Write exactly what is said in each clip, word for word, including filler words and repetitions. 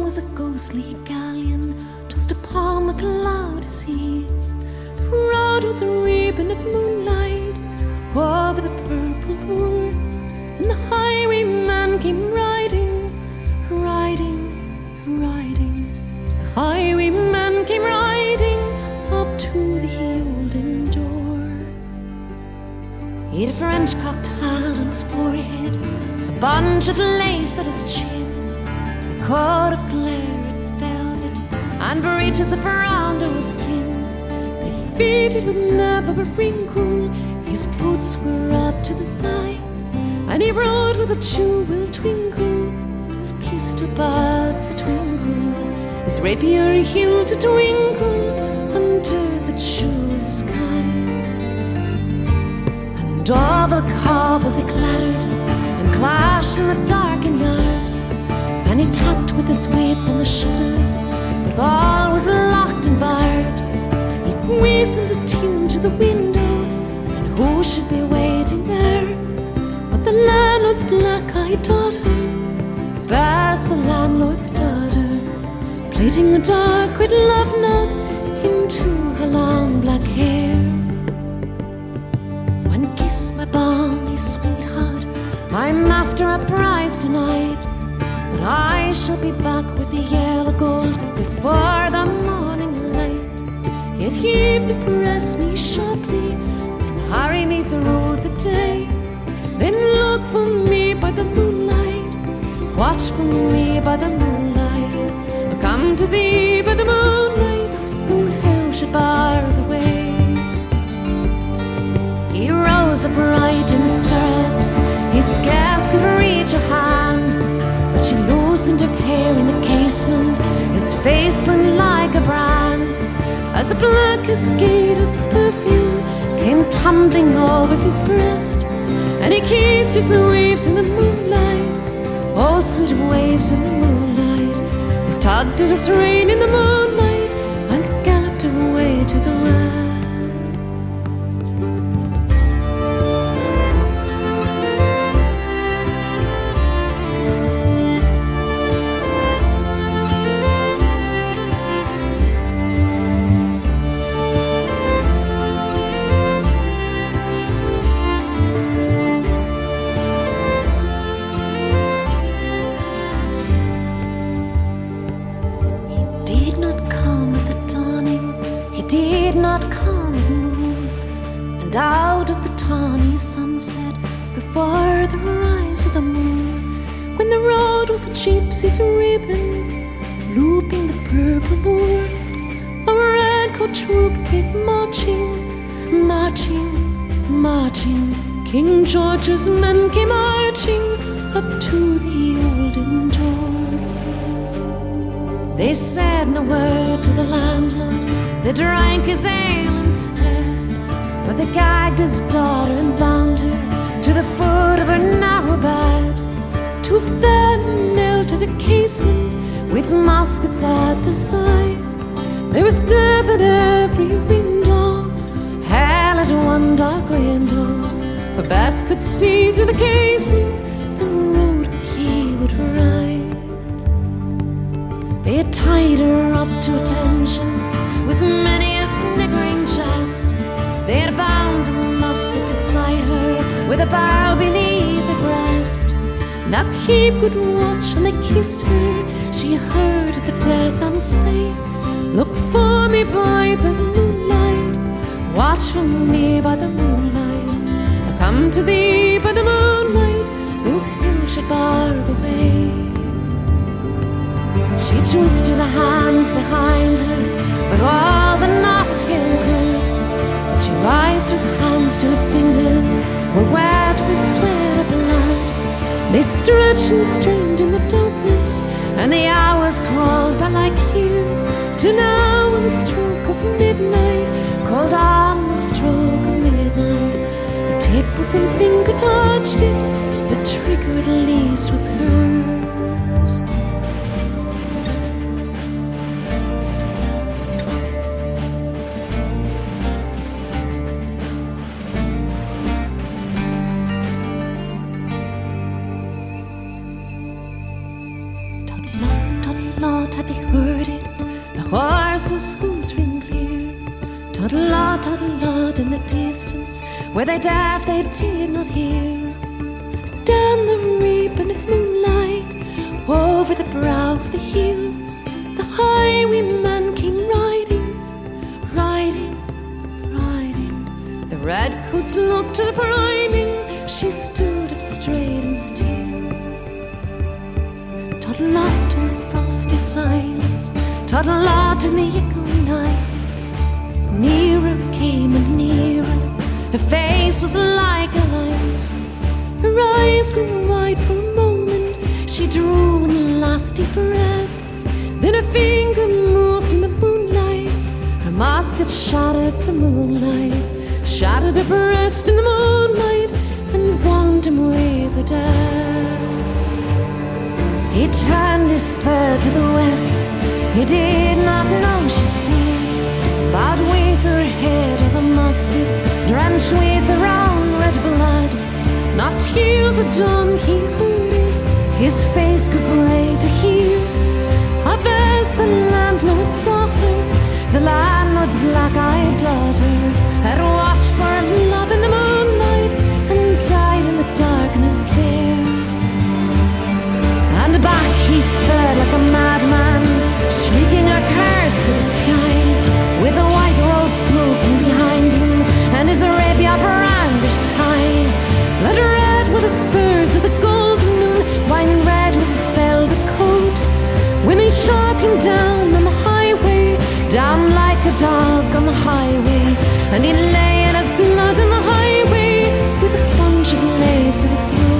home was a ghostly galleon tossed upon the cloudy seas. The road was a ribbon of moonlight over the purple moor, and the highwayman came riding, riding, riding. The highwayman came riding up to the olden door. He had a French cocked hat on his forehead, a bunch of lace at his chin, a coat of claret velvet, and breeches of brown skin. They fitted with never a wrinkle. His boots were up to the thigh, and he rode with a jewel twinkle. His pistol buds a twinkle, his rapier hilt a twinkle under the jeweled sky. And over the cobbles he clattered and clashed in the darkened yard, and he tapped with his whip on the shutters, but all was locked and barred. He whistled a tune to the window, and who should be waiting there but the landlord's black-eyed daughter, Bess, the landlord's daughter, plaiting a dark red love knot into her long black hair. One kiss, my bonny sweetheart, I'm after a prize tonight, but I shall be back with the yellow gold before the morning light. Yet he will press me sharply and hurry me through the day. Then look for me by the moonlight, watch for me by the moonlight. I'll come to thee by the moonlight, though hell should bar the way. He rose upright in the stirrups, he scarce could reach her hand, but she loosened her hair in the casement. His face burned like a brand, as a black cascade of perfume came tumbling over his breast, and he kissed its waves in the moonlight. Oh, sweet waves in the moonlight, they tugged at his rein in the moonlight and galloped away to the west. And out of the tawny sunset, before the rise of the moon, when the road was a gypsy's ribbon, looping the purple moor, a red-coat troop came marching, marching, marching. King George's men came marching up to the olden door. They said no word to the landlord, they drank his ale instead, but they gagged his daughter and bound her to the foot of her narrow bed. Two of them knelt at the casement with muskets at their side. There was death at every window, hell at one dark window, for Bess could see through the casement the road that he would ride. They had tied her up to attention with many a sniggering jest. They had bound a musket beside her with a barrel beneath the breast. Now keep good watch, and they kissed her. She heard the dead man say, look for me by the moonlight, watch for me by the moonlight. I'll come to thee by the moonlight, though hell should bar the way. She twisted her hands behind her, but all the knots held good. But she writhed her hands till her fingers were wet with sweat of blood. They stretched and strained in the darkness, and the hours crawled by like years, till now on the stroke of midnight, called on the stroke of midnight, the tip of her finger touched it, the trigger at least was hers. Toddle horses' hooves ring clear. Toddle-a, toddle-a in the distance, where they deaf they did not hear. Down the ribbon of moonlight, over the brow of the hill, the highwayman came riding, riding, riding. The redcoats looked to the priming, she stood up straight and still. Toddle-a in the frosty silence, toddle-a in the echoing night. Nearer came and nearer, her face was like a light. Her eyes grew wide for a moment, she drew one last deep breath. Then her finger moved in the moonlight, her musket shot at the moonlight, shattered her breast in the moonlight, and wound him with a death. He turned his spur to the west, he did not know she stood, bowed with her head of the musket, drenched with her own red blood. Not till the dawn he hooted, his face grew grey to hear. Abess, the landlord's daughter, the landlord's black-eyed daughter, had watched for love in the moonlight and died in the darkness there. And back he sped like a madman, shrieking her curse to the sky, with the white road smoking behind him and his Arabia brandished high. Blood red were the spurs of the golden moon, wine red was his velvet coat, when they shot him down on the highway, down like a dog on the highway. And he lay in his blood on the highway, with a bunch of lace at his throat.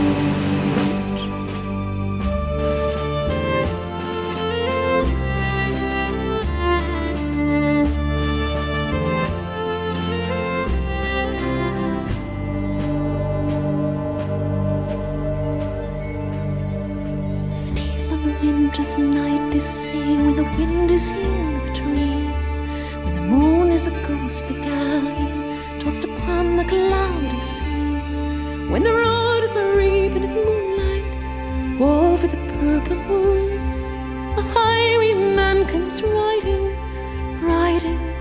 Still on the winter's night, they say, when the wind is in the trees, when the moon is a ghostly galleon tossed upon the cloudy seas, when the road is a ribbon of moonlight over the purple moon, a highwayman comes riding, riding,